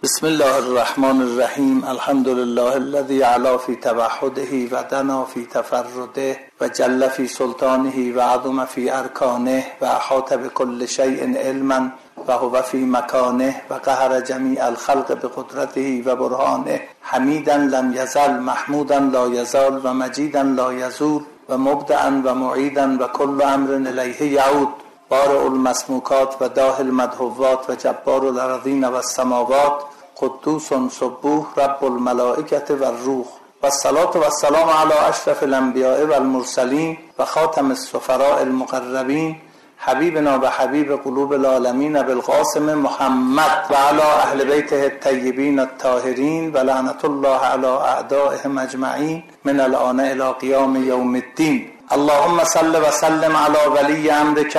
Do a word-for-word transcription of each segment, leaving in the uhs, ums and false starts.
بسم الله الرحمن الرحیم. الحمد لله الذي علا فی توحده و دنا فی تفرده و جل فی سلطانه و عظم فی ارکانه و احاط بكل شیء علما و هو فی مکانه و قهر جمیع الخلق بقدرته و برهانه. حمیدا لم یزل، محمودا لا یزال و مجیدا لا یزول و مبدعا و معیدا و کل امر الیه یعود. بارئ المسموکات و داهی المدهوات و جبار الارضین و السماوات، قدوس سبوح رب الملائکة و الروح. و الصلاة و السلام علی اشرف الانبیاء و المرسلین و خاتم السفراء المقربین، حبیبنا و حبیب قلوب العالمین بالقاسم محمد و علی اهل بیته الطیبین الطاهرین و لعنت الله علی اعدائهم اجمعین من الآن الی قیام یوم الدین. اللهم صل و سلم علی ولی امرک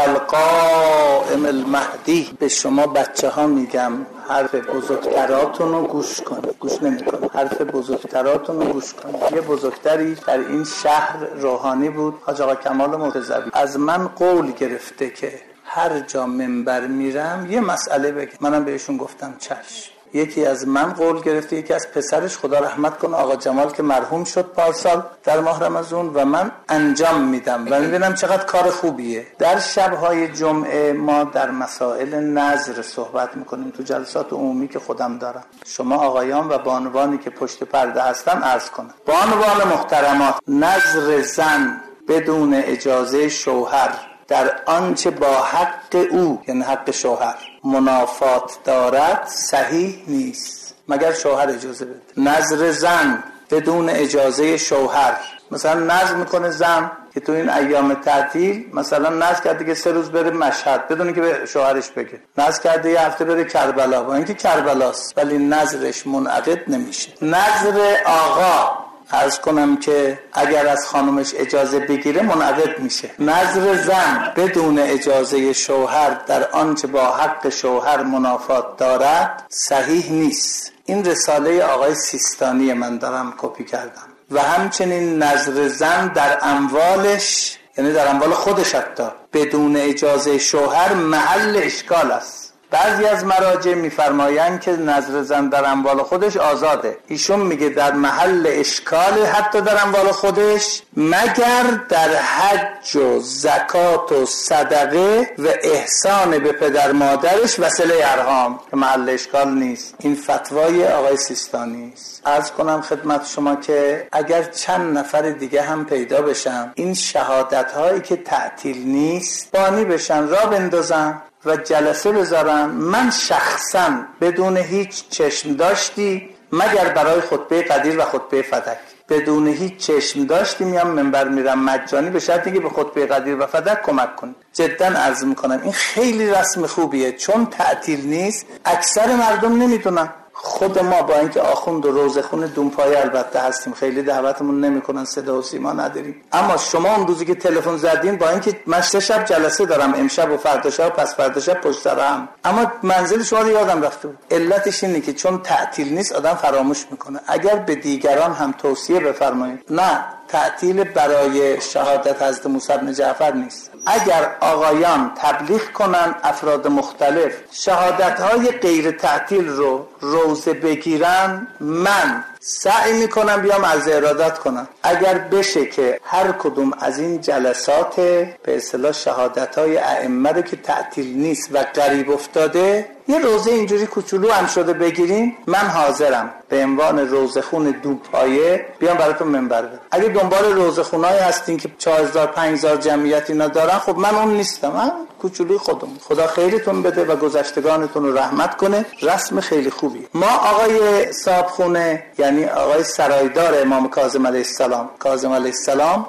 القائم المهدی. به شما بچه ها میگم حرف بزرگتراتون رو گوش کنید. گوش نمی‌کنید. حرف بزرگتراتون رو گوش کنید. یه بزرگتری در این شهر روحانی بود، حاج آقا کمال مرتضوی، از من قول گرفته که هر جا منبر میرم یه مسئله بگم. منم بهشون گفتم چشم. یکی از من قول گرفته، یکی از پسرش خدا رحمت کنه آقا جمال که مرحوم شد پارسال در ماه رمضان، و من انجام میدم و میبینم چقدر کار خوبیه. در شبهای جمعه ما در مسائل نظر صحبت میکنیم تو جلسات عمومی که خودم دارم. شما آقایان و بانوانی که پشت پرده هستن عرض کنم. بانوان محترمات، نظر زن بدون اجازه شوهر در آنچه با حق او، یعنی حق شوهر، منافات دارد صحیح نیست مگر شوهر اجازه بده. نظر زن بدون اجازه شوهر، مثلا نظر میکنه زن که تو این ایام تعطیل مثلا نظر کرده که سه روز بره مشهد بدون که به شوهرش بگه، نظر کرده یه هفته بره کربلا با اینکه کربلاست ولی نظرش منعقد نمیشه. نظر آقا عرض کنم که اگر از خانمش اجازه بگیره منعقد میشه. نظر زن بدون اجازه شوهر در آنچه با حق شوهر منافات دارد صحیح نیست. این رساله آقای سیستانی من دارم کپی کردم. و همچنین نظر زن در اموالش، یعنی در اموال خودش حتی بدون اجازه شوهر محل اشکال است. بعضی از مراجع میفرمایند که نظر زن در اموال خودش آزاده. ایشون میگه در محل اشکال حتی در اموال خودش، مگر در حج و زکات و صدقه و احسان به پدر مادرش و صله ارحام که محل اشکال نیست. این فتوای آقای سیستانی است. عرض کنم خدمت شما که اگر چند نفر دیگه هم پیدا بشن این شهادت هایی که تعطیل نیست بانی بشن، را بندازن و جلسه بذارن، من شخصا بدون هیچ چشم داشتی مگر برای خطبه قدیر و خطبه فدک، بدون هیچ چشم داشتی میام منبر میرم مجانی به شرطی که به خطبه قدیر و فدک کمک کنی. جدا عرض میکنم این خیلی رسم خوبیه، چون تعطیل نیست اکثر مردم نمیدونن. خود ما با اینکه آخوند و روزخون دونپایه البته هستیم، خیلی دعوتمون نمیکنن، صدا و سیما نداریم، اما شما اون روزی که تلفن زدین با اینکه من سه شب جلسه دارم، امشب و فردا شب و پس فردا شب پشت سر هم، اما منزل شما رو یادم رفته بود. علتش اینه که چون تعطیل نیست آدم فراموش میکنه. اگر به دیگران هم توصیه بفرمایید، نه تعطیل برای شهادت حضرت موسی بن جعفر نیست. اگر آقایان تبلیغ کنن افراد مختلف شهادت‌های غیر تعطیل رو روزه بگیرن، من سعی میکنم بیام از ارادت کنم. اگر بشه که هر کدوم از این جلسات به اصطلاح شهادت‌های ائمه رو که تعطیل نیست و غریب افتاده یه روزه اینجوری کوچولو هم شده بگیریم، من حاضرم به عنوان روزخون دوپایه بیام براتون منبر بدم. اگه دنبال روزخونایی هستین که چهار هزار پنج هزار جمعیت اینا دارن، خب من اون نیستم، من کوچولوی خودم. خدا خیرتون بده و گذشتگانتون رو رحمت کنه. رسم خیلی خوبی. ما آقای صاحبخونه یعنی آقای سرایدار امام کاظم علیه السلام، کاظم علیه السلام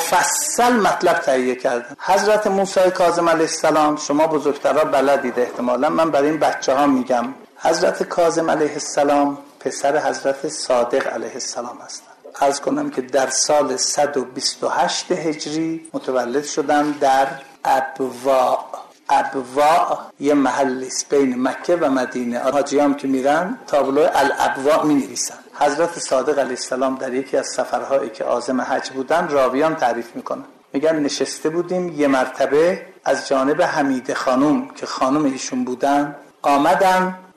مفصل مطلب تهیه کردن. حضرت موسی کاظم علیه السلام شما بزرگترها بلدید احتمالا، من برای این بچه ها میگم. حضرت کاظم علیه السلام پسر حضرت صادق علیه السلام هستند. عرض کنم که در سال صد و بیست و هشت هجری متولد شدن در ابواء. ابواء یه محلی است بین مکه و مدینه. حاجیام که میرن تابلو الابواء می نویسن. حضرت صادق علیه السلام در یکی از سفرهایی که عازم حج بودن راویان تعریف میکنن، میگن نشسته بودیم یه مرتبه از جانب حمیده خانم که خانم ایشون بودن آمدن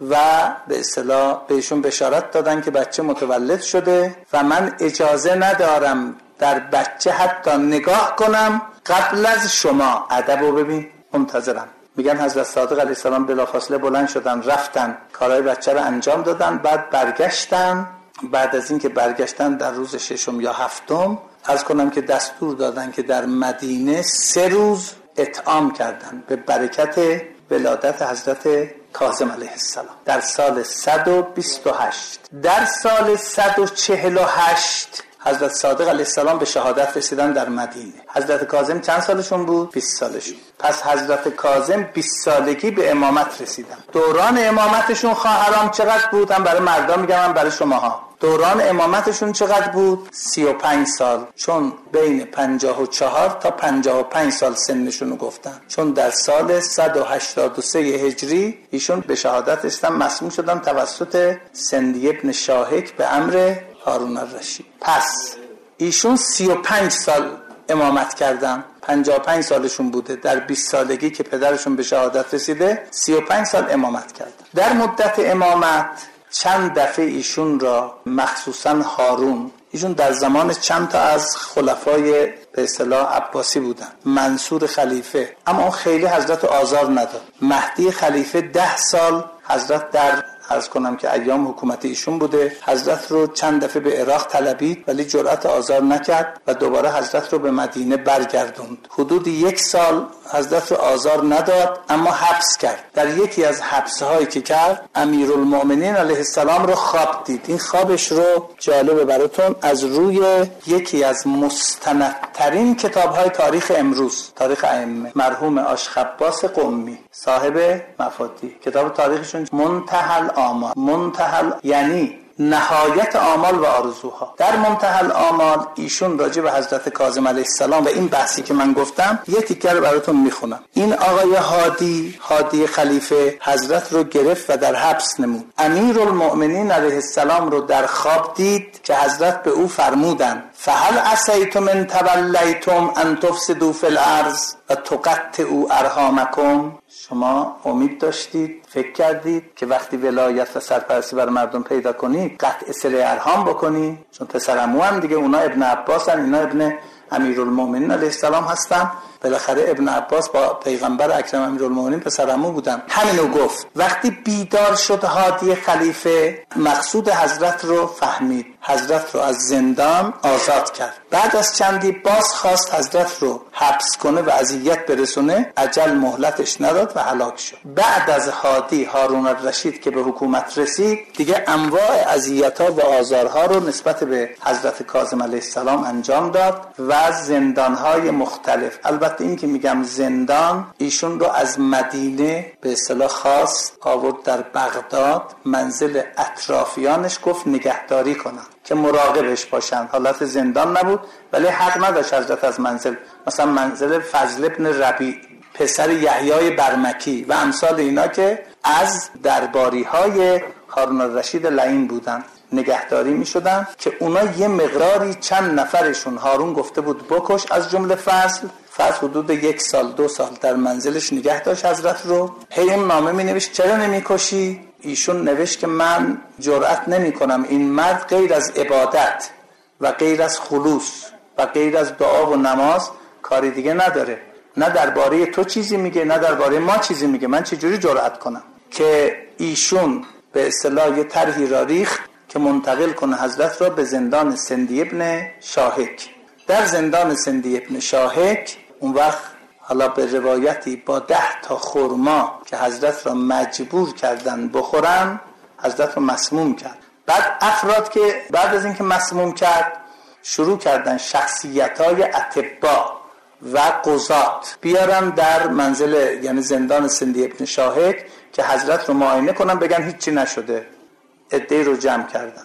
و به اصطلاح بهشون بشارت دادن که بچه متولد شده و من اجازه ندارم در بچه حتی نگاه کنم قبل از شما. ادب رو ببین، منتظرم. میگن حضرت صادق علیه السلام بلافاصله بلند شدن رفتن کارهای بچه رو انجام دادن، بعد برگشتن. بعد از این که برگشتن در روز ششم یا هفتم عرض کنم که دستور دادن که در مدینه سه روز اطعام کردن به برکت ولادت حضرت کاظم علیه السلام در سال صد و بیست و هشت. در سال صد و چهل و هشت حضرت صادق علیه السلام به شهادت رسیدن در مدینه. حضرت کاظم چند سالشون بود؟ بیست سالشون. پس حضرت کاظم بیست سالگی به امامت رسیدن. دوران امامتشون خواهرام چقدر بود؟ هم برای مردم میگم هم برای شماها. دوران امامتشون چقدر بود؟ سی و پنج سال، چون بین پنجاه و چهار تا پنجاه و پنج سال سنشون رو گفتن، چون در سال صد و هشتاد و سه هجری ایشون به شهادت رسیدن، مسموم شدن توسط سندی ابن شاهک به امر هارون الرشید. پس ایشون سی و پنج سال امامت کردن، پنجاه و پنج سالشون بوده. در بیست سالگی که پدرشون به شهادت رسیده سی و پنج سال امامت کردن. در مدت امامت چند دفعه ایشون را، مخصوصا هارون، ایشون در زمان چند تا از خلفای به اصطلاح عباسی بودن، منصور خلیفه، اما اون خیلی حضرت آزار نداد. مهدی خلیفه ده سال حضرت در عرض کنم که ایام حکومت ایشون بوده، حضرت رو چند دفعه به عراق طلبید ولی جرأت آزار نکرد و دوباره حضرت رو به مدینه برگردوند. حدود یک سال حضرت رو آزار نداد اما حبس کرد. در یکی از حبس‌هایی که کرد امیرالمؤمنین علیه السلام رو خواب دید. این خوابش رو جالبه براتون از روی یکی از مستندترین کتاب‌های تاریخ امروز، تاریخ ائمه، مرحوم آشخباس قمی صاحب مفاتیح، کتاب تاریخشون منتهی آمال. منتهی یعنی نهایت آمال و آرزوها. در منتهی آمال ایشون راجع به حضرت کاظم علیه السلام و این بحثی که من گفتم یه تیکه رو براتون میخونم. این آقای هادی، هادی خلیفه، حضرت رو گرفت و در حبس نمود. امیرالمؤمنین علیه السلام رو در خواب دید که حضرت به او فرمودند فهل عصیتم ان تولیتم ان تفسدوا فی الارض و تقطعوا ارحامکم. شما امید داشتید، فکر کردید که وقتی ولایت و سرپرستی بر مردم پیدا کنید قطع صله ارحام بکنی، چون پسر عمو هم دیگه اونا ابن عباس هستن، اینا ابن امیرالمؤمنین علیه السلام هستن. بالاخره ابن عباس با پیغمبر اکرم امیرالمؤمنین پسر عمو بودن. همینو گفت. وقتی بیدار شد هادی خلیفه مقصود حضرت رو فهمید، حضرت رو از زندان آزاد کرد. بعد از چندی باز خواست حضرت رو حبس کنه و اذیت برسونه، اجل مهلتش نداد و هلاک شد. بعد از هادی هارون الرشید که به حکومت رسید دیگه انواع اذیت‌ها و آزارها رو نسبت به حضرت کاظم علیه السلام انجام داد و زندان‌های مختلف. البته این که میگم زندان، ایشون رو از مدینه به اصطلاح خاص آورد در بغداد، منزل اطرافیانش گفت نگهداری کنن که مراقبش باشن. حالت زندان نبود ولی حق نداشت حضرت از منزل، مثلا منزل فضل ابن ربیع پسر یحیای برمکی و امثال اینا که از درباری‌های هارون الرشید لعین بودن نگهداری می شدن که اونا یه مقداری چند نفرشون هارون گفته بود بکش، از جمله فضل. فضل حدود یک سال دو سال در منزلش نگه داشت حضرت رو. هی اون نامه می نوشت چرا نمی کشی؟ ایشون نوشت که من جرأت نمی کنم، این مرد غیر از عبادت و غیر از خلوص و غیر از دعا و نماز کاری دیگه نداره، نه درباره تو چیزی میگه نه درباره ما چیزی میگه، من چجوری جرأت کنم؟ که ایشون به اصطلاح یه طرحی را ریخت که منتقل کنه حضرت را به زندان سندی ابن شاهک. در زندان سندی ابن شاهک اون وقت حالا به روایتی با ده تا خرما که حضرت را مجبور کردن بخورن حضرت را مسموم کرد. بعد افراد که بعد از اینکه مسموم کرد شروع کردن شخصیت‌های اطباء و قضات بیارن در منزل یعنی زندان سندی ابن شاهک که حضرت رو معاینه کنن بگن هیچی نشده. عده‌ای رو جمع کردن.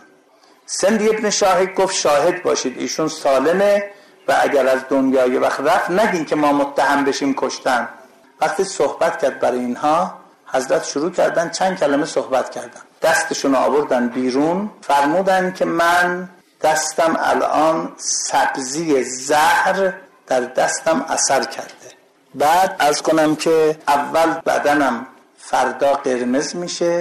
سندی ابن شاهک گفت شاهد باشید ایشون سالمه و اگر از دنیای وقت رفت نگین که ما متهم بشیم کشتن. وقتی صحبت کرد برای اینها حضرت شروع کردن چند کلمه صحبت کردن، دستشون آوردن بیرون، فرمودن که من دستم الان سبزی زهر در دستم اثر کرده. بعد از کنم که اول بدنم فردا قرمز میشه،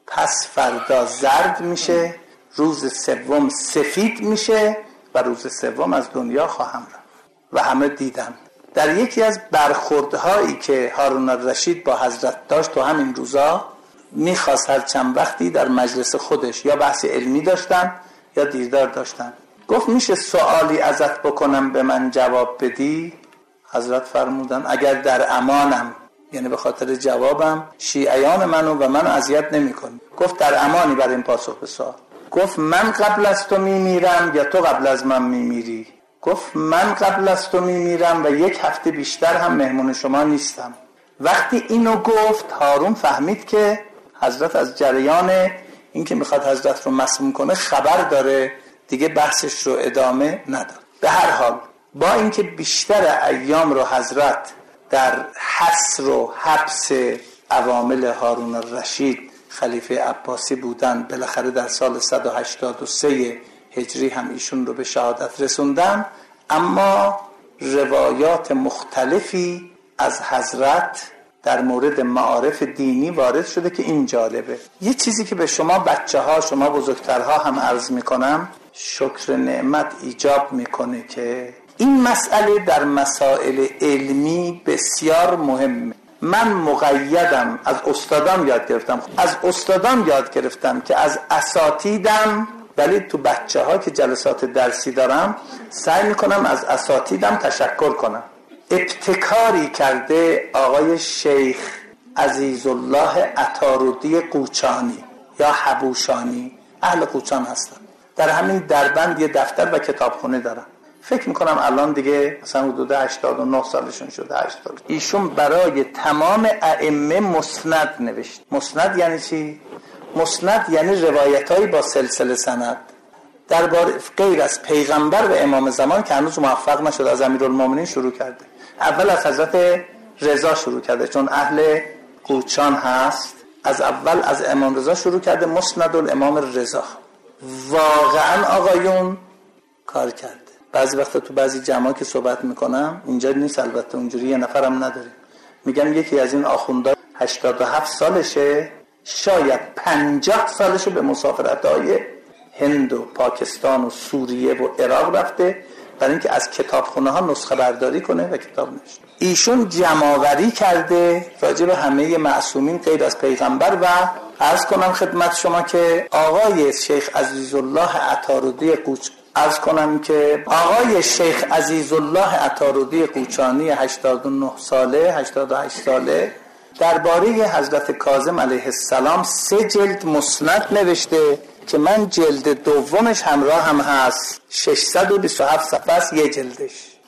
پس فردا زرد میشه، روز سوم سفید میشه و روز سوم از دنیا خواهم رفت. و همه دیدن. در یکی از برخوردهایی که هارون الرشید با حضرت داشت تو همین روزا، میخواست هر چند وقتی در مجلس خودش یا بحث علمی داشتن یا دیردار داشتن، گفت میشه سوالی ازت بکنم به من جواب بدی؟ حضرت فرمودن اگر در امانم، یعنی به خاطر جوابم شیعیان منو و منو اذیت نمی‌کنی. گفت در امانی برای این پاسخ به سوال. گفت من قبل از تو میمیرم یا تو قبل از من میمیری؟ گفت من قبل از تو میمیرم و یک هفته بیشتر هم مهمون شما نیستم. وقتی اینو گفت هارون فهمید که حضرت از جریان این که میخواد حضرت رو مسموم کنه خبر داره، دیگه بحثش رو ادامه نداد. به هر حال با اینکه بیشتر ایام رو حضرت در حصر و حبس عوامل هارون الرشید خلیفه عباسی بودن، بالاخره در سال صد و هشتاد و سه هجری هم ایشون رو به شهادت رسوندن، اما روایات مختلفی از حضرت در مورد معارف دینی وارد شده که این جالبه. یه چیزی که به شما بچه ها، شما بزرگترها هم عرض میکنم، شکر نعمت ایجاب میکنه که این مسئله در مسائل علمی بسیار مهمه. من مقیدم، از استادام یاد گرفتم از استادام یاد گرفتم که از اساتیدم، ولی تو بچه ها که جلسات درسی دارم سعی میکنم از اساتیدم تشکر کنم. ابتکاری کرده آقای شیخ عزیزالله عطاردی قوچانی یا حبوشانی، اهل قوچان هستن، در همین دربند یه دفتر و کتابخونه دارن. فکر میکنم الان دیگه مثلا حدود هشتاد و نه سالشون شده. هشتاد ایشون برای تمام ائمه مسند نوشت. مسند یعنی چی؟ مسند یعنی روایتایی با سلسله سند درباره غیر از پیغمبر و امام زمان که هنوز موفق نشد. از امیرالمومنین شروع کرده، اول از حضرت رضا شروع کرده چون اهل قوچان هست، از اول از امام رضا شروع کرده، مسند الامام رضا. واقعا آقایون کار کرده. بعضی وقتا تو بعضی جمعا که صحبت میکنم، اینجا نیست البته، اونجوری یه نفرم نداریم، میگم یکی از این آخوندا هشتاد و هفت سالشه، شاید پنجاه سالشه به مسافرت‌های هند و پاکستان و سوریه و عراق رفته برای اینکه از کتابخونه ها نسخه برداری کنه و کتاب نوشته. ایشون جمع‌آوری کرده راجع به همه معصومین غیر از پیغمبر و عرض کنم خدمت شما که آقای شیخ عزیزالله عطاردی قوچ عرض کنم که آقای شیخ عزیزالله عطاردی قوچانی هشتاد و نه ساله، هشتاد و هشت ساله، درباره حضرت کاظم علیه السلام سه جلد مسند نوشته که من جلد دومش همراه هم هست، ششصد و بیست و هفت صفحه است یه جلدش.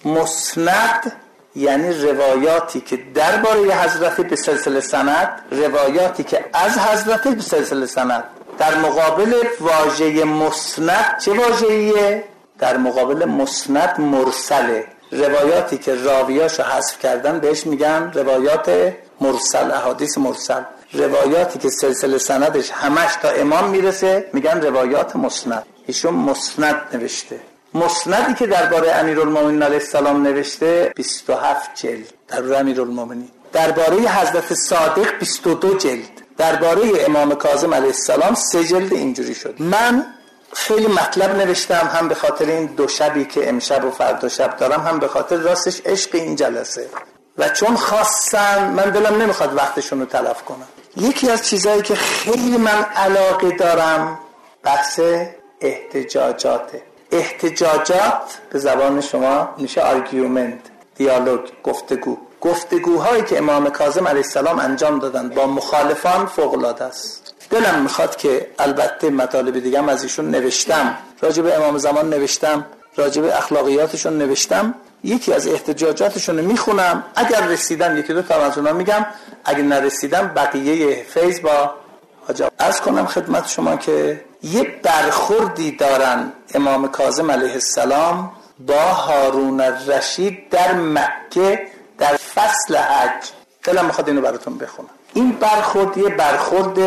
مسند یعنی روایاتی که درباره حضرت به سلسله سند، روایاتی که از حضرت به سلسله سند. در مقابل واژه مسند چه واژه‌ایه؟ در مقابل مسند مرسله، روایاتی که راویاشو حذف کردن بهش میگن روایات مرسل، احادیث مرسل. روایاتی که سلسله سندش همش تا امام میرسه میگن روایات مسند. ایشون مسند نوشته. مسندی که درباره امیرالمومنین علیه السلام نوشته بیست و هفت جلد درباره امیرالمومنین، درباره حضرت صادق بیست و دو جلد، درباره امام کاظم علیه السلام سه جلد اینجوری شد. من خیلی مطلب نوشتم، هم به خاطر این دو شبی که امشب و فردا شب دارم، هم به خاطر راستش عشق این جلسه و چون خواستن من دلم نمیخواد وقتشون رو تلف کنم. یکی از چیزایی که خیلی من علاقه دارم بحث احتجاجاته. احتجاجات به زبان شما میشه آرگومنت، دیالوگ، گفتگو. گفتگوهایی که امام کاظم علیه السلام انجام دادن با مخالفان فوق‌العاده است. دلم میخواد که البته مطالب دیگه هم از ایشون نوشتم، راجع به امام زمان نوشتم، راجع به اخلاقیاتشون نوشتم، یکی از احتجاجاتشون رو میخونم، اگر رسیدم یکی دو تا از اونها میگم، اگر نرسیدم بقیه فیض با حاجا. عرض کنم خدمت شما که یه برخوردی دارن امام کاظم علیه السلام با هارون الرشید در مکه در فصل حج. دلم میخواد اینو براتون بخونم. این برخورد یه برخورد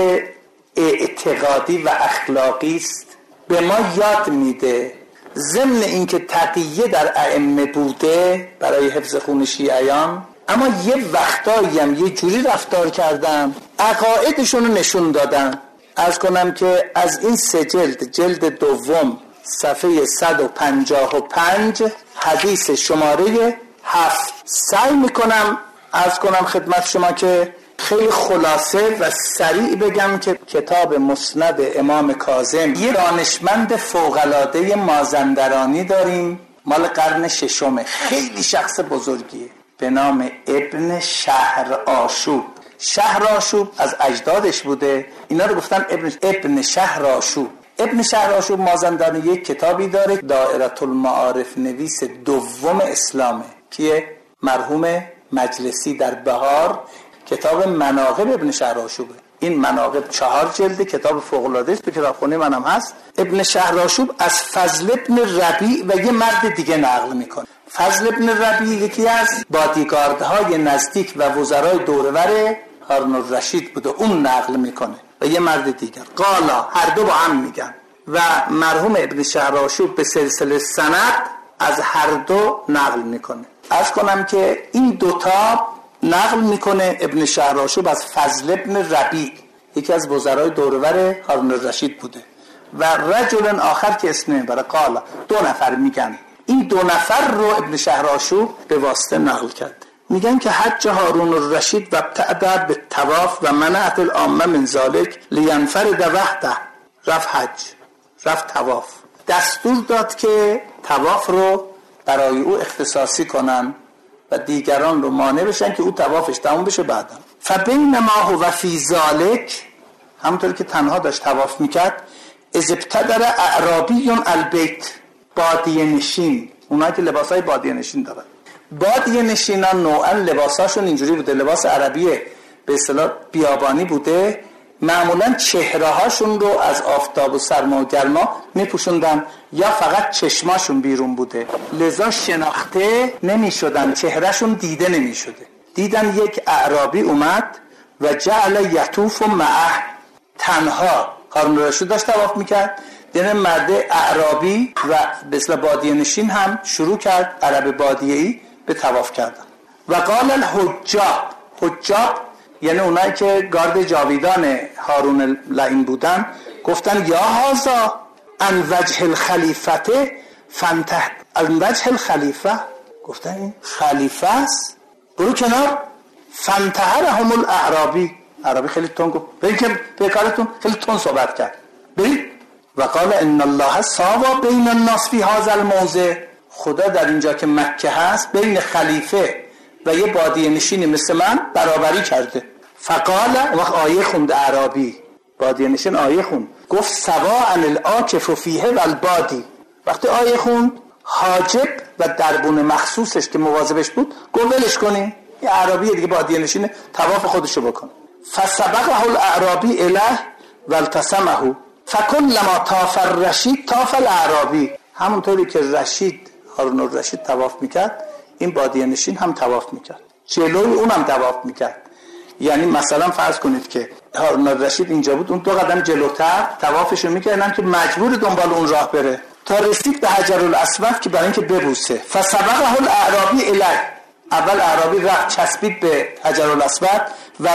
اعتقادی و اخلاقی است، به ما یاد میده ضمن اینکه تقیه در ائمه بوده برای حفظ خون شیعیان، اما یه وقتایی هم یه جوری رفتار کردن عقایدشون رو نشون دادن. عرض کنم که از این سه جلد، جلد دوم صفحه صد و پنجاه و پنج حدیث شماره هفت سعی میکنم عرض کنم خدمت شما که خیلی خلاصه و سریع بگم که کتاب مسند امام کاظم یه دانشمند فوق‌العاده مازندرانی داریم، مال قرن ششمه، خیلی شخص بزرگیه، به نام ابن شهرآشوب. شهرآشوب از اجدادش بوده، اینا رو گفتن ابن ابن شهرآشوب. ابن شهرآشوب مازندرانی یک کتابی داره، دائره المعارف، نویس دوم اسلامه، که مرحوم مجلسی در بهار، کتاب مناقب ابن شهرآشوبه. این مناقب چهار جلده، کتاب فوق‌العاده است، تو کتابخونه منم هست. ابن شهرآشوب از فضل ابن ربیع و یه مرد دیگه نقل میکنه. فضل ابن ربیع یکی از بادیگاردهای نزدیک و وزرای دورور هارون الرشید بوده، اون نقل میکنه و یه مرد دیگر. قالا، هر دو با هم میگن و مرحوم ابن شهرآشوب به سلسله سند از هر دو نقل میکنه. عرض کنم که این دوتا نقل میکنه ابن شهرآشوب از فضل ابن ربیع، یکی از وزرای دورور هارون الرشید بوده، و رجل آخر که اسم نمیبره. قالا، دو نفر میگن. این دو نفر رو ابن شهرآشوب به واسطه نقل کرد. میگن که حج هارون الرشید و ابتعد به طواف و منعت العامه من ذالک لینفرد وحده. رفت حج، رفت طواف، دستور داد که طواف رو برای او اختصاصی کنن و دیگران رو مانع بشن که او طوافش تموم بشه. بعدا فبینما هو فی ذالک، همونطور که تنها داشت طواف میکرد، از ابتدر اعرابی البیت، بادیه نشین، اونایی که لباسای بادیه نشین دارن. بادیه نشینان نوعا لباساشون اینجوری بوده، لباس عربیه به اصطلاح بیابانی بوده، معمولا چهره هاشون رو از آفتاب و سرما و گرما میپوشوندن یا فقط چشماشون بیرون بوده، لذا شناخته نمیشدن، چهرهشون دیده نمیشده. دیدن یک اعرابی اومد و جعل یطوف معه، تنها هارون الرشید داشت طواف میکرد، دیدن مرد اعرابی و به اصطلاح بادیه نشین هم شروع کرد عرب بادیه‌ای به طواف کردن. و قال الحجاب، حجاب یعنی اونایی که گارد جاویدان هارون لعین بودن، گفتن یا هازا ان وجه الخلیفته فانته، ان وجه الخلیفه، گفتن این خلیفه است، برو کنار. فانتهرهم الاعرابی، عربی خیلی تون گفت برید که به کارتون، خیلی تون صحبت کرد، برید. و قال ان الله ساوا بین الناس فی هذا الموضع، خدا در اینجا که مکه هست بین خلیفه و یه بادیه نشینی مثل من برابری کرده. فقال، وقت آیه خوند اعرابی، بادیه نشین آیه خوند، گفت سواء العاکف فیه و البادی. وقتی آیه خوند، حاجب و دربون مخصوصش که مواظبش بود گفت ولش کنی، یه اعرابی دیگه بادیه نشینه، طواف خودشو بکن. فسبقه الاعرابی الیه و التسمه، فکلما طاف الرشید طاف الاعرابی. همونطوری که رشید هارون الرشید طواف میکرد، این بادیه نشین هم طواف میکرد، جلوی اونم طواف میکرد. یعنی مثلا فرض کنید که هارون الرشید اینجا بود، اون دو قدم جلوتر طوافشو میکردن که مجبور دنبال اون راه بره تا رسید به حجر الاسود که برای اینکه ببوسه. فسبقه الاعرابی الیه، اول اعرابی رفت چسبید به حجر الاسود و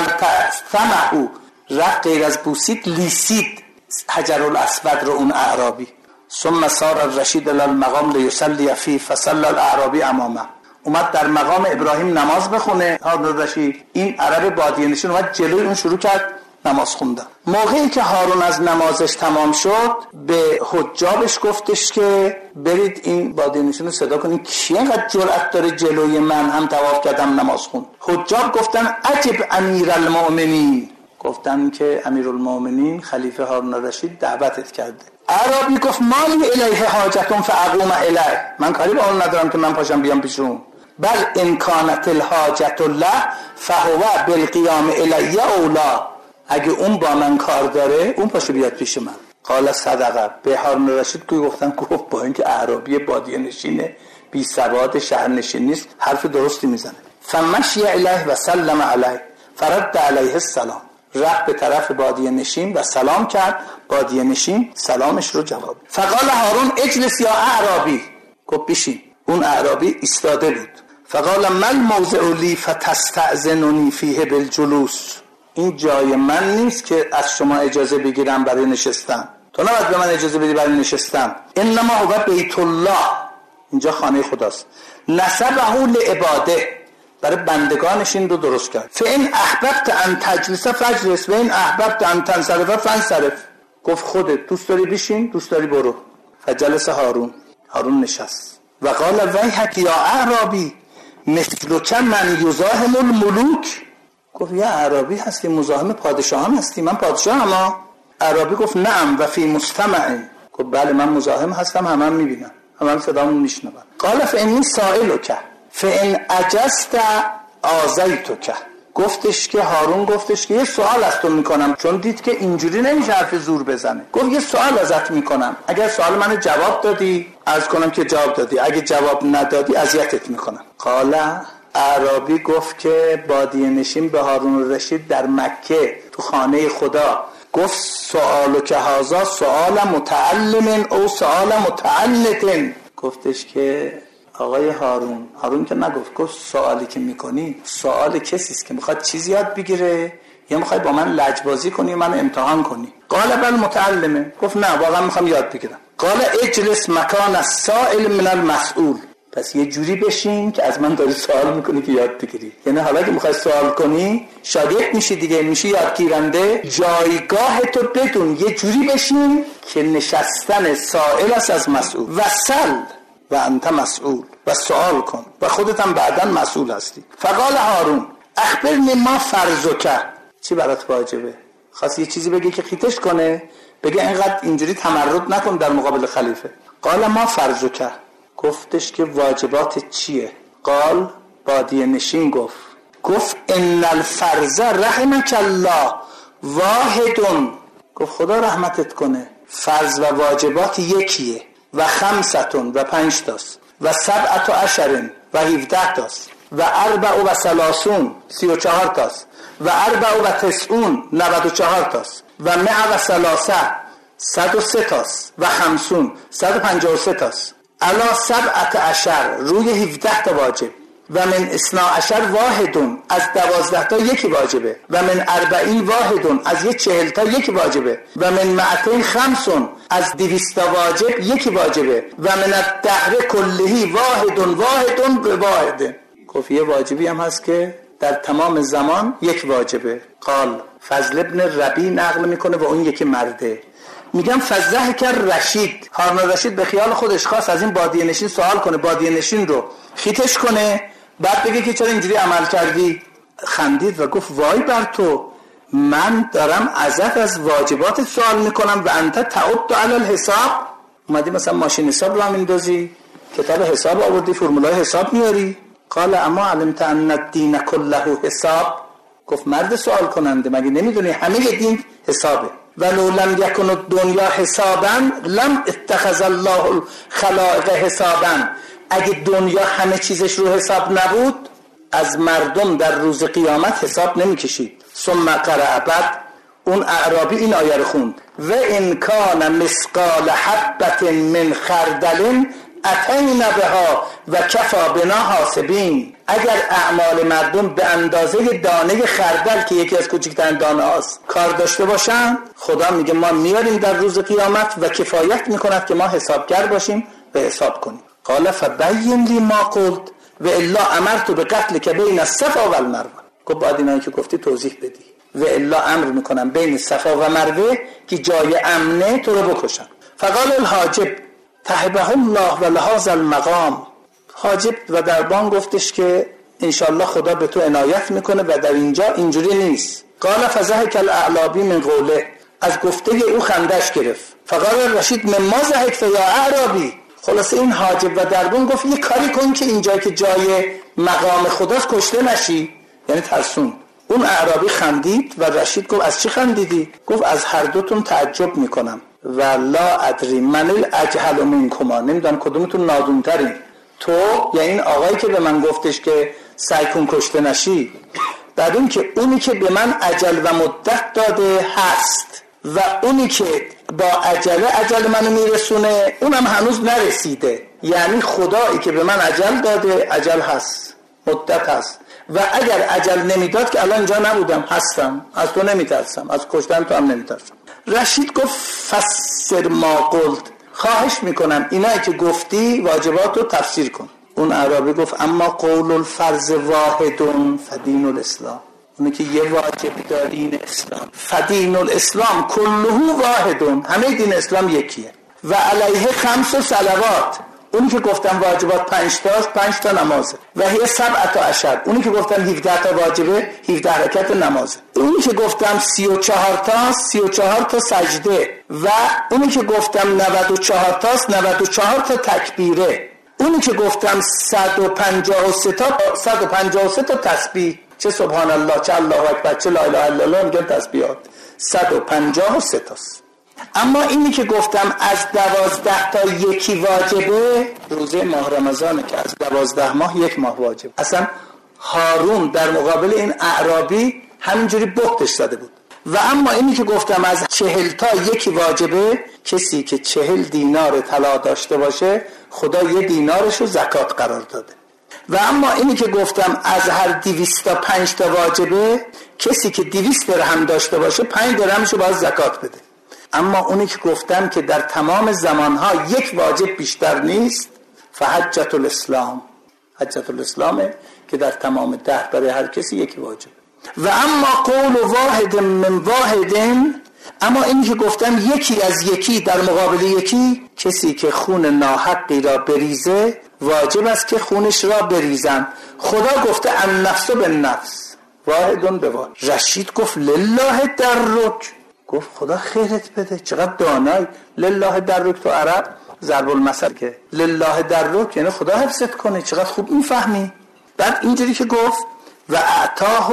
تسمعه، رفت غیر از بوسید لیسید حجر الاسود رو اون اعرابی. ثم سار الرشید الی المقام لیصلی فیه فصلی الاعرابی امامه، اومد در مقام ابراهیم نماز بخونه هارون الرشید، این عرب بادیه نشین اومد جلوی اون شروع کرد نماز خوندن. موقعی که هارون از نمازش تمام شد، به حجابش گفتش که برید این بادیه نشین رو صدا کنین، کی اینقدر جرأت داره جلوی من هم طواف کردم نماز خوند؟ حجاب گفتن عجب امیرالمؤمنین، گفتن که امیرالمؤمنین خلیفه هارون الرشید دعوتت کرده. عربی گفت مالی الیه حاجتون فاقوم الیه، من کاری با اون ندارم که من پاشم بیام پیش اون. بل ان کانت الحاجت الله فهو بالقیام الیه اولا، اگه اون با من کار داره اون پاشو بیاد پیش من. قال صدقه، به هارون الرشید که گفتن، گفت با اینکه اعرابی بادیه نشینه، بی سواد شهر نشین نیست، حرف درستی میزنه. فمشی الیه و سلم علیه فرد علیه السلام، رفت به طرف بادیه نشین و سلام کرد، بادیه نشین سلامش رو جواب. فقال هارون اجلس یا اعرابی، گفت بشین. اون اعرابی ایستاده بود. فقال مل موضع لی فتستأذننی فیه بالجلوس، این جای من نیست که از شما اجازه بگیرم برای نشستن، تو نباید به من اجازه بدی برای نشستن. انما هو بیت الله، اینجا خانه خداست. نصبه لعباده، برای بندگانش این رو درست کرد. فان احببت ان تجلس فاجلس و ان احببت ان تنصرف فانصرف. گفت خودت دوست داری بشین، دوست داری برو. فجلس هارون، هارون نشست. و قال ویحک یا اعرابی مثلک من یزاحم الملوک. گفت یا اعرابی هستی، مزاحم پادشاهان هستی، من پادشاهم ها. اعرابی گفت نعم و فی مستمع. گفت بله من مزاحم هستم، همه هم میبینم، همه هم صدامون میشنون. قال فانی سائلک فان عجزت آذیتک. گفتش که هارون گفتش که یه سوال از تو میکنم، چون دید که اینجوری نمیشه حرف زور بزنه. گفت یه سوال ازت میکنم، اگر سوال منو جواب دادی عرض کنم که جواب دادی، اگه جواب ندادی اذیتت میکنم. قال اعرابی گفت که بادیه نشین به هارون رشید در مکه تو خانه خدا گفت سوالو که هازا سوال متعلم او سوال متعلت. گفتش که آقای هارون، هارون که نگفت، گفت سوالی که میکنی سوال کسی است که میخواد چیزی یاد بگیره یا میخوای با من لجبازی کنی و من امتحان کنی؟ قال بل متعلمه. گفت نه واقعا میخوام یاد بگیرم. قال اجلس مکان السائل من المسئول. پس یه جوری بشین که از من داری سوال میکنی که یاد بگیری. یعنی حالا که میخوای سوال کنی شاگرد میشی دیگه، میشی یادگیرنده. جایگاه تو بدون یه جوری بشین که نشستن سائل است از مسئول. وصل و انت مسئول، و سوال کن و خودت هم بعداً مسئول هستی. فقال هارون اخبرنی ما فرضک. چی برات واجبه؟ خواست یه چیزی بگه که خیتش کنه، بگه اینقدر اینجوری تمرد نکن در مقابل خلیفه. قال ما فرضک. گفتش که واجبات چیه؟ قال بادیه نشین گفت گفت ان الفرض رحمک الله واحدون. گفت خدا رحمتت کنه، فرض و واجبات یکیه. و خمستون و پنج تاست. و سبعت و عشرین و هفده تاست. و اربع و سلاسون سی و چهار تاست. و اربع و تسعون نود و چهار تاست. و مع و سلاسه صد و سه تاست. و خمسون صد و پنجاه و سه تاست. علا سبعت عشر روی هفده تا واجب. و من اثنا عشر واحدون از دوازده تا یکی واجبه. و من اربعین واحدون از یک چهل تا یکی واجبه. و من معتین خمسون از دویست تا واجب یکی واجبه. و من الدهر کلهی واحدون واحدون به واحده. گفت یه واجبی هم هست که در تمام زمان یک واجبه. قال فضل ابن ربی نقل میکنه و اون یکی مرده. میگم فضله کر رشید، هارون رشید به خیال خودش خواست از این بادیه نشین سوال کنه، بادیه نشین رو خیتش کنه، بعد بگه که چرا اینجوری عمل کردی. خندید و گفت وای بر تو، من دارم ازت از واجبات سوال میکنم و انت تعد علی الحساب. اومدی مثلا ماشین حساب رو میندازی، کتاب حساب آوردی، فرمولای حساب میاری. قال اما علمت ان الدین کله حساب. گفت مرد سوال کننده، مگه نمیدونی همه دین حسابه؟ ولو لم یکن الدنیا حسابا لم اتخذ الله الخلائق حسابا. اگه دنیا همه چیزش رو حساب نبود از مردم در روز قیامت حساب نمیکشید. ثم قرأ، بعد اون اعرابی این آیه رو خوند و ان کان مثقال حبة من خردل اتینا بها و کفا بنا حاسبین. اگر اعمال مردم به اندازه دانه خردل که یکی از کوچکترین دانه هاست کار داشته باشن، خدا میگه ما میاریم در روز قیامت و کفایت میکند که ما حسابگر باشیم و حساب کنیم. قال فبین لی ما قلت و الا امرت بقتل که بین الصفا و المروه. گفت بعد اینایی که گفتی توضیح بدی، و الا امر میکنم بین صفا و مروه که جای امنه تو رو بکشن. فقال الحاجب تحبه الله و لهذا المقام. حاجب و دربان گفتش که انشالله خدا به تو عنایت میکنه و در اینجا اینجوری نیست. قال فضحك الاعلابی من قوله، از گفته او خندش گرفت. فقال رشید من ما ضحکت یا اعرابی. خلاص این حاجب و دربان گفت یه کاری کن که اینجا که جای مقام خداست کشته نشی، یعنی ترسون. اون اعرابی خندید و رشید گفت از چی خندیدی؟ گفت از هر دوتون تعجب میکنم و لا ادری من الاجهل منکما، نمیدونم کدومتون نادونترین، تو یا این آقایی که به من گفتش که سعی کن کشته نشی. بعد اون که اونی که به من اجل و مدت داده هست و اونی که با عجله اجل منو میرسونه اونم هنوز نرسیده. یعنی خدایی که به من اجل داده اجل هست، مدت هست، و اگر اجل نمیداد که الان اینجا نبودم، هستم، از تو نمیترسم، از کشتن تو هم نمیترسم. رشید گفت فسر ما قلت، خواهش میکنم اینایی که گفتی واجبات رو تفسیر کن. اون اعرابی گفت اما قول الفرض واحدون فدین الاسلام، اونی که یه واجب داره دین اسلام، فدین الاسلام کله واحدون، همه دین اسلام یکیه. و علیه خمس و صلوات، اونی که گفتم واجبات پنج تاست، پنج تا نمازه. و هی سبعت عشر، اونی که گفتم هفده تا واجبه، هفده رکعت نمازه. اونی که گفتم سی و چهار تاست، سی و چهار تا سجده. و اونی که گفتم نود و چهار تاست، نود و چهار تا تکبیره. اونی که گفتم صد و پنجاه و سه تا صد و پنجاه و سه تا تسبیح، چه سبحان الله، چه الله اکبر، چه لا اله الا الله، میگن تسبیحات صد و پنجاه و سه تاست. اما اینی که گفتم از دوازده تا یکی واجبه، روزه ماه رمضانه که از دوازده ماه یک ماه واجب. اصلا هارون در مقابل این اعرابی همینجوری بختش زده بود. و اما اینی که گفتم از چهل تا یکی واجبه، کسی که چهل دینار طلا داشته باشه خدا یه دینارشو زکات قرار داده. و اما اینی که گفتم از هر دویست تا پنج تا واجبه، کسی که دویست درهم داشته باشه پنج درهمشو باید زکات بده. اما اونی که گفتم که در تمام زمانها یک واجب بیشتر نیست، فحجت الاسلام، حجت الاسلامه که در تمام دهر برای هر کسی یک واجب. و اما قول واحد من واحدن، اما اینی که گفتم یکی از یکی در مقابل یکی، کسی که خون ناحقی را بریزه واجب است که خونش را بریزن. خدا گفته النفس بالنفس، واحدون به واحد. رشید گفت لله درک، گفت خدا خیرت بده، چقدر دانای. لله درک تو عرب ضرب المثل که لله درک یعنی خدا حفظت کنه، چقدر خوب میفهمی. بعد اینجوری که گفت و اعطاه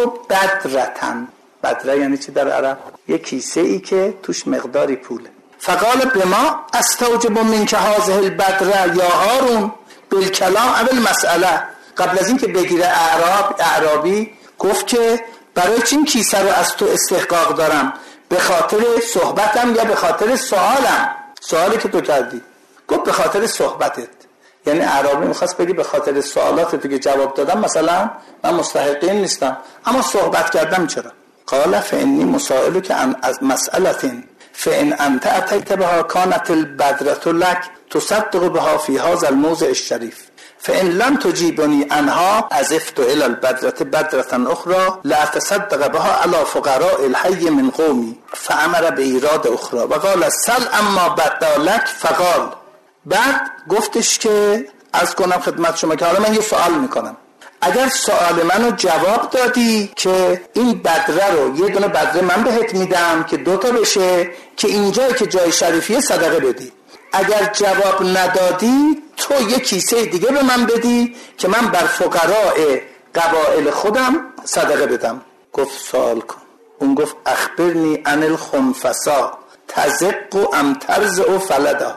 بدرتن، بدره یعنی چی در عرب؟ یک کیسه ای که توش مقداری پوله. فقال بما استوجب منک هذه البدره یا هارون بالکلام اول مسئله. قبل از این که بگیره اعراب اعرابی گفت که برای چین کیسه رو از تو استحقاق دارم؟ به خاطر صحبتم یا به خاطر سوالم؟ سوالی که تو کردی. گفت به خاطر صحبتت. یعنی اعرابی میخواست بگی به خاطر سوالات تو که جواب دادم مثلا من مستحق این نیستم، اما صحبت کردم چرا؟ قال فانی مسائلک عن مسئله فان انت اتیت بها كانت البدره لك تصدق بها في هذا الموضع الشريف فان لم تجيبني عنها عزفت الى البدره بدره اخرى لا تصدق بها على فقراء الحي من قومي فامر بايراد اخرى وقال سل اما بدا لك فقال. بعد گفتش که از کنم خدمت شما که حالا من یه سوال میکنم، اگر سوال منو جواب دادی که این بدره رو یه دونه بدره من بهت میدم که دوتا بشه که اینجایی که جای شریفیه صدقه بدی، اگر جواب ندادی تو یه کیسه دیگه به من بدی که من بر فقراء قبایل خودم صدقه بدم. گفت سوال کن. اون گفت اخبرنی عن الخنفسا تزق و امترز و فلدا.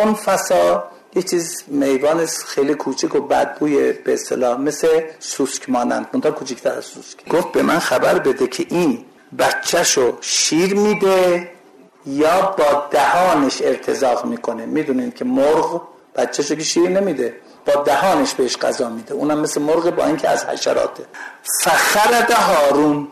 خنفسا یه چیز میوان خیلی کوچک و بدبوی به اصطلاح مثل سوسک مانند، منتها کوچکتر از سوسک. گفت به من خبر بده که این بچه‌شو شیر میده یا با دهانش ارتزاق میکنه. میدونین که مرغ بچه‌شو که شیر نمیده، با دهانش بهش غذا میده، اونم مثل مرغ با اینکه از حشراته. فخرد هارون،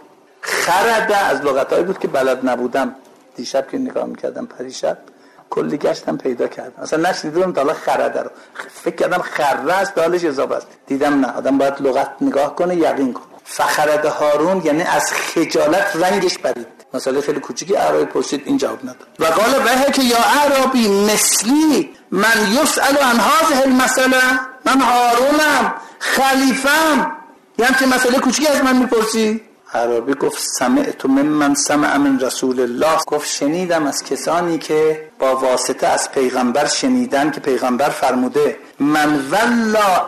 خرد از لغتایی بود که بلد نبودم، دیشب که نگاه میکردم پریشب کلی گشتم پیدا کردم، اصلا نشنیدم تا حالا خرده رو، فکر کردم خره است دالش اضافه است، دیدم نه، آدم باید لغت نگاه کنه یقین کنه. فخرد هارون یعنی از خجالت رنگش پرید. مسئله خیلی کوچیکی اعرابی پرسید این جواب نداد. و قال وحی که یا اعرابی مثلی من یسأل عن هذه المسئله، من هارونم خلیفم، یعنی که مسئله کوچیکی از من میپرسی؟ اعرابی گفت سمعت ممن سمع من رسول الله، گفت شنیدم از کسانی که با واسطه از پیغمبر شنیدن که پیغمبر فرموده من ولا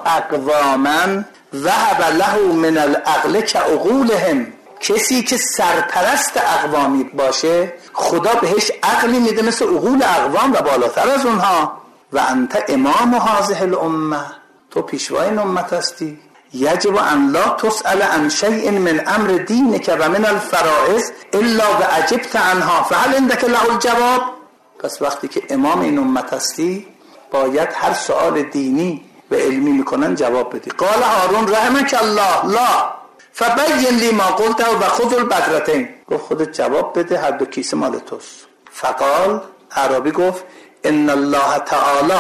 اقواما وهب له من العقل كعقولهم، کسی که سرپرست اقوامی باشه خدا بهش عقلی میده مثل عقول اقوام و بالاتر از اونها. و انت امام هذه الامه، تو پیشوای این امت هستی. یجب ان لا تسأل عن شیء من امر دینک و من الفرائض الا وعجبت عنها فهل عندك له الجواب. پس وقتی که امام این امت هستی باید هر سوال دینی و علمی میکنن جواب بدی. قال هارون رحمك الله لا، فبین لی ما قلت و خذ البدرتین. گفت خودت جواب بده، هر دو کیسه مال توست. فقال، اعرابی گفت ان الله تعالی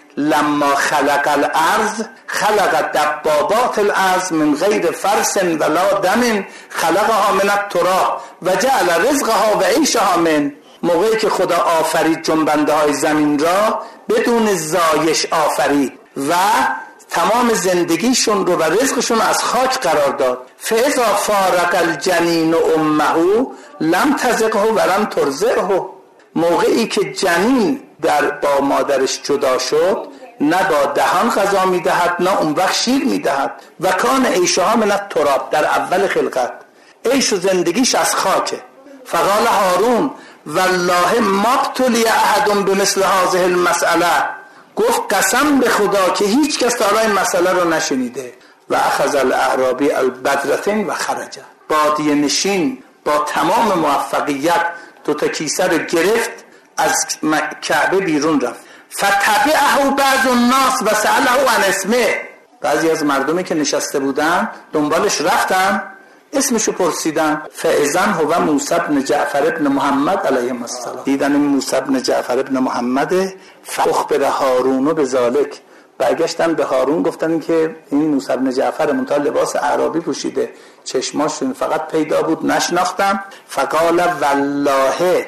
لما خلق الارض خلق دبابات الارض من غیر فرس ولا دم خلقها من التراب و جعل رزقها و عیشها من. موقعی که خدا آفرید جنبنده های زمین را بدون زایش آفرید و تمام زندگیشون رو و رزقشون از خاک قرار داد. فاذا فارق الجنین امه لم تزقه و لم ترضعه. موقعی که جنین در با مادرش جدا شد نه با دهان غذا میدهد نه اون وقت شیر میدهد. و کان عیشها من التراب، در اول خلقت عیش و زندگیش از خاکه. فقال هارون والله ما ابتلی احد بمثل هذه المسئله. گفت قسم به خدا که هیچ کس تا این مسئله رو نشنیده. و اخذ الاعرابی البدرتین و خرج. بادیه نشین با تمام موفقیت دو تا کیسه رو گرفت، از کعبه بیرون رفت. فتبعه بعض الناس و سأله عن اسمه. بعضی از مردمی که نشسته بودن دنبالش رفتن، اسمشو پرسیدن. فاذن هو موسی بن جعفر ابن محمد علیه السلام. دیدن موسی بن جعفر ابن محمد. فاخبر هارون بذلک. برگشتن به هارون گفتن که این موسی بن جعفر منتها لباس اعرابی پوشیده، چشماشون فقط پیدا بود، نشناختم. فقال والله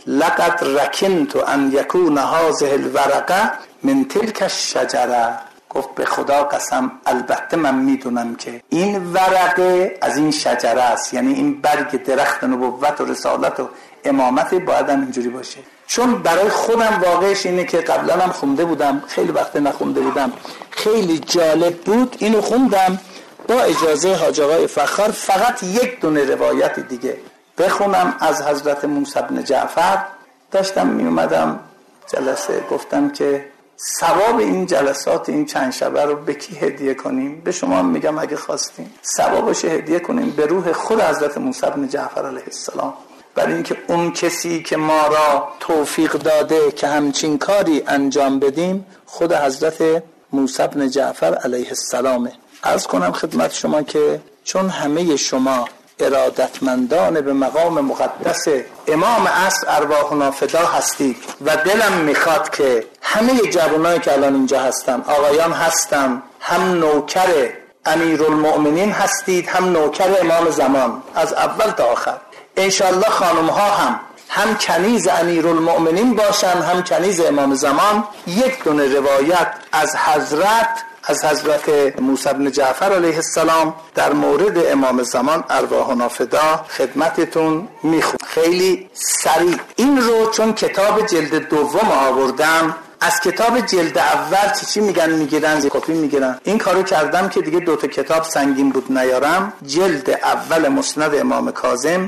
لقد رکنت ان یکون هذه الورقه من تلک الشجره. گفت به خدا قسم البته من میدونم که این ورقه از این شجره است، یعنی این برگ درخت نبوت و رسالت و امامت باید هم اینجوری باشه. چون برای خودم واقعش اینه که قبلا هم خونده بودم، خیلی وقت نخونده بودم، خیلی جالب بود، اینو خوندم. با اجازه حاج آقای فخار فقط یک دونه روایت دیگه بخونم از حضرت موسی بن جعفر. داشتم می اومدم جلسه، گفتم که ثواب این جلسات این چند شبه رو به کی هدیه کنیم؟ به شما میگم اگه خواستیم ثوابش هدیه کنیم به روح خود حضرت موسی بن جعفر علیه السلام، برای اینکه اون کسی که ما را توفیق داده که همچین کاری انجام بدیم خود حضرت موسی بن جعفر علیه السلامه. عرض کنم خدمت شما که چون همه شما ارادتمندان به مقام مقدس امام عصر ارواحنا فدا هستید و دلم میخواد که همه جوانایی که الان اینجا هستن، آقایان هستن، هم نوکر امیرالمؤمنین هستید هم نوکر امام زمان از اول تا آخر. انشالله خانم ها هم هم کنیز امیرالمؤمنین باشن هم کنیز امام زمان. یک دونه روایت از حضرت از حضرت موسی بن جعفر علیه السلام در مورد امام زمان ارواحنا فدا خدمتتون میخونم خیلی سریع. این رو چون کتاب جلد دوم آوردم، از کتاب جلد اول چی چی میگن میگیرن زی کپی میگیرن. این کارو کردم که دیگه دوتا کتاب سنگین بود نیارم. جلد اول مسند امام کاظم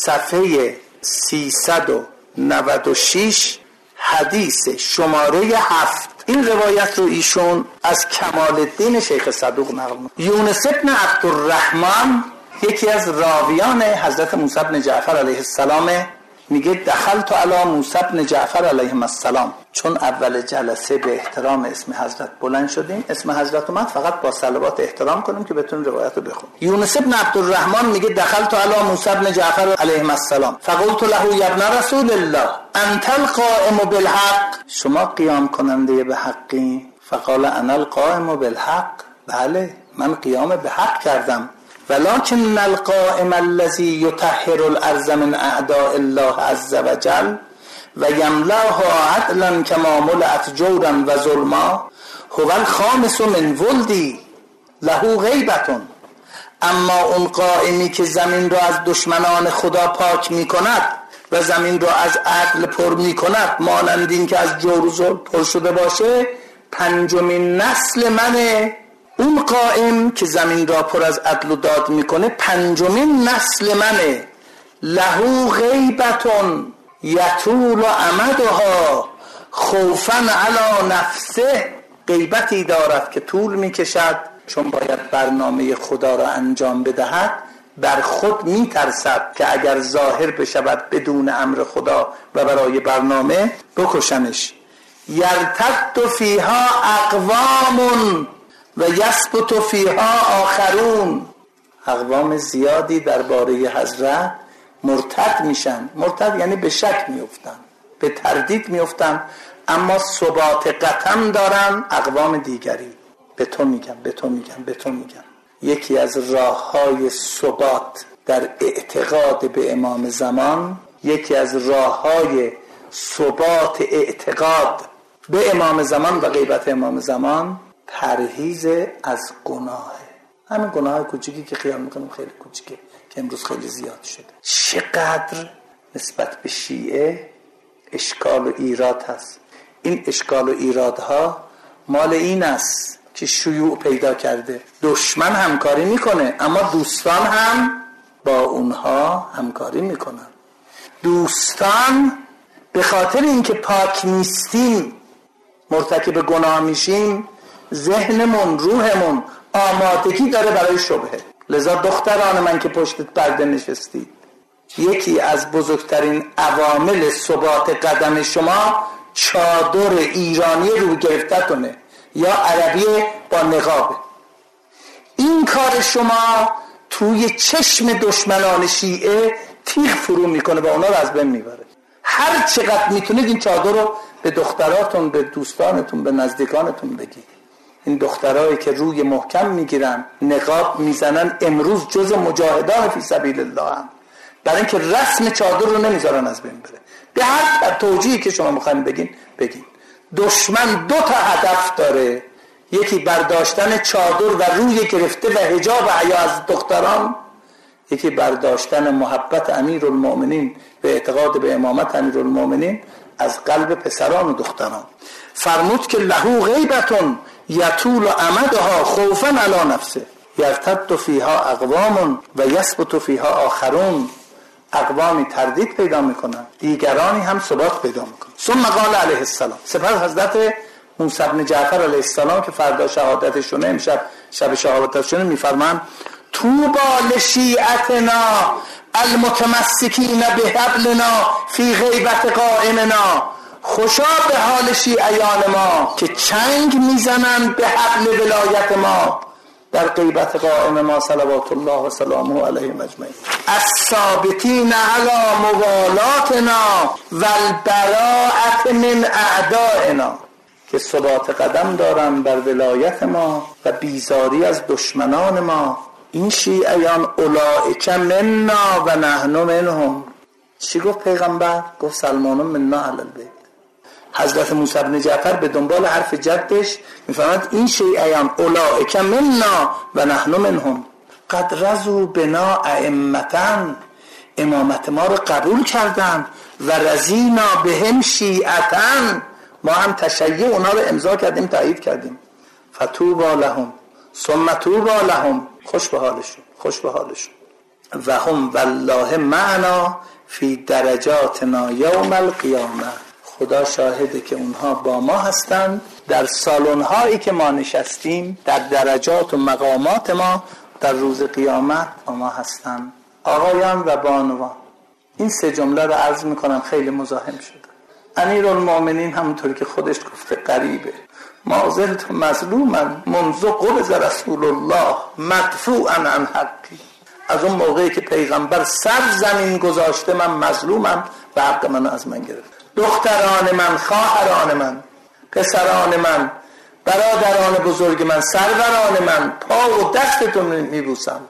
صفحه سیصد و نود و شش حدیث شماره هفت. این روایت رو ایشون از کمال الدین شیخ صدوق نقل می‌کنه. یونس ابن عبدالرحمن یکی از راویان حضرت موسی بن جعفر علیه السلام میگه دخلت علی موسی بن جعفر علیه السلام. چون اول جلسه به احترام اسم حضرت بلند شدیم، اسم حضرت اومد، فقط با صلوات احترام کنیم که بتونیم روایت رو بخونیم. یونس ابن عبدالرحمن میگه دخلت علی موسی بن جعفر علیه السلام فقلت له یا ابن رسول الله انت القائم بالحق. شما قیام کننده به حقی؟ فقال انا القائم بالحق. بله من قیام به حق کردم، ولكن القائم الذي يطهر الارض من اعداء الله عز وجل و یملأها عدلا كما ملأت جورا و ظلما هو الخامس من ولدی له غیبة. اما اون قائمی که زمین را از دشمنان خدا پاک می کند و زمین را از عدل پر می کند مانند این که از جور و ظلم پر شده باشه، پنجمین نسل منه. اون قائم که زمین را پر از عدل و داد میکنه پنجمین نسل منه. له غیبتون یطول امدها خوفا علی نفسه. غیبتی دارد که طول میکشد چون باید برنامه خدا را انجام بدهد، بر خود میترسد که اگر ظاهر بشود بدون امر خدا و برای برنامه بکشنش. یرتد فیها اقوام و یثبت فیها آخرون. اقوام زیادی درباره حضرت مرتد میشن. مرتد یعنی به شک میفتن، به تردید میفتن، اما ثبات قطعا دارن اقوام دیگری. به تو میگم به تو میگم به تو میگم یکی از راههای ثبات در اعتقاد به امام زمان، یکی از راههای ثبات اعتقاد به امام زمان و غیبت امام زمان پرهیز از گناه. همین گناه کوچیکی که خیال میکنیم خیلی کوچیکه که امروز خیلی زیاد شده. چقدر نسبت به شیعه اشکال و ایراد هست. این اشکال و ایرادها مال این است که شیوع پیدا کرده. دشمن همکاری میکنه اما دوستان هم با اونها همکاری میکنن. دوستان به خاطر اینکه پاک نیستیم، مرتکب گناه میشیم، ذهنمون، روحمون آمادگی داره برای شبهه. لذا دختران من که پشت پرده نشستید، یکی از بزرگترین عوامل ثبات قدم شما چادر ایرانی رو گرفتتونه یا عربی با نقابه. این کار شما توی چشم دشمنان شیعه تیغ فرو میکنه و اونا رو از بین میبره. هر چقدر میتونید این چادر رو به دختراتون، به دوستانتون، به نزدیکانتون بگید. این دخترایی که روی محکم میگیرن، نقاب میزنن، امروز جز مجاهدان فی سبیل الله هم، برای اینکه رسم چادر رو نمیذارن از بین بره. به هر توجیهی که شما میخواین بگین بگین. دشمن دو تا هدف داره، یکی برداشتن چادر و روی گرفته و حجاب و حیا از دختران، یکی برداشتن محبت امیرالمؤمنین و اعتقاد به امامت امیرالمؤمنین از قلب پسران و دختران. فرمود که لهو غیبتون یطول امدها خوفا علی نفسه یرتد فیها اقوام و یثبت فیها آخرون. اقوامی تردید پیدا میکنن، دیگرانی هم ثبات پیدا میکنن. ثم قال علیه السلام، سپس حضرت موسی بن جعفر علیه السلام که فردا شهادتشونه، امشب شب شهادتشونه، میفرمان طوبی لشیعتنا المتمسکین بحبلنا فی غیبت قائمنا. خوشا به حال شیعیان ما که چنگ میزنن به حبل ولایت ما در غیبت قائم ما صلوات الله و سلامه علیه اجمعین. الثابتین علی موالاتنا والبراءة من اعدائنا، که ثبات قدم دارن بر ولایت ما و بیزاری از دشمنان ما. این شیعیان اولئک منا و نحن منهم. چی گفت پیغمبر؟ گفت سلمان منا علی البیت. حضرت موسی بن جعفر به دنبال حرف جدش میفهمد این شیعیان اولئک منا و نحن منهم قد رضوا بنا ائمة، امامت ما رو قبول کردن، و رضینا بهم شیعة، ما هم تشیع اونا رو امضا کردیم، تایید کردیم. فتوبی لهم ثم توبی لهم، خوش به حالشون، خوش به حالشون. و هم والله معنا فی درجاتنا یوم القیامه. خدا شاهده که اونها با ما هستند در سالن‌هایی که ما نشستیم، در درجات و مقامات ما در روز قیامت با ما هستند. آقایان و بانوان، این سه جمله رو عرض میکنم، خیلی مزاحم شده. امیرالمؤمنین همونطوری که خودش گفته قریبه، ما زلت مظلوما منذ قبض رسول الله مدفوعا عن حقی. از اون موقعی که پیغمبر سر زمین گذاشته من مظلومم و حق منو از من گرفت. دختران من، خواهران من، پسران من، برادران بزرگ من، سروران من، پا و دستتون میبوسم،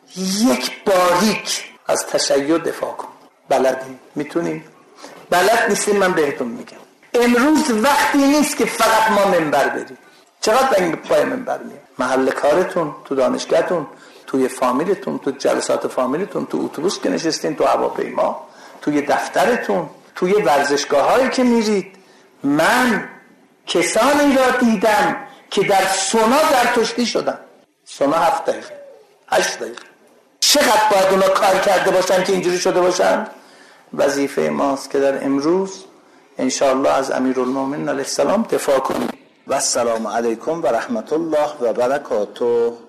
یک باریک از تشیع دفاع کن. بلدیم؟ میتونیم؟ بلد نیستیم؟ من بهتون میگم امروز وقتی نیست که فقط ما منبر بریم. چقدر این پای منبر میام؟ محل کارتون، تو دانشگاهتون، توی فامیلتون، تو جلسات فامیلتون، تو اتوبوس که نشستین، تو هواپیما، توی دفترتون، توی ورزشگاهایی که میرید. من کسانی را دیدم که در سونا در تشتی شدن. سونا هفت دقیقه، هشت دقیقه. چقدر باید اونا کار کرده باشن که اینجوری شده باشن؟ وظیفه ماست که در امروز انشاءالله از امیرالمؤمنین علیه السلام دفاع کنیم. و السلام علیکم و رحمت الله و برکاته.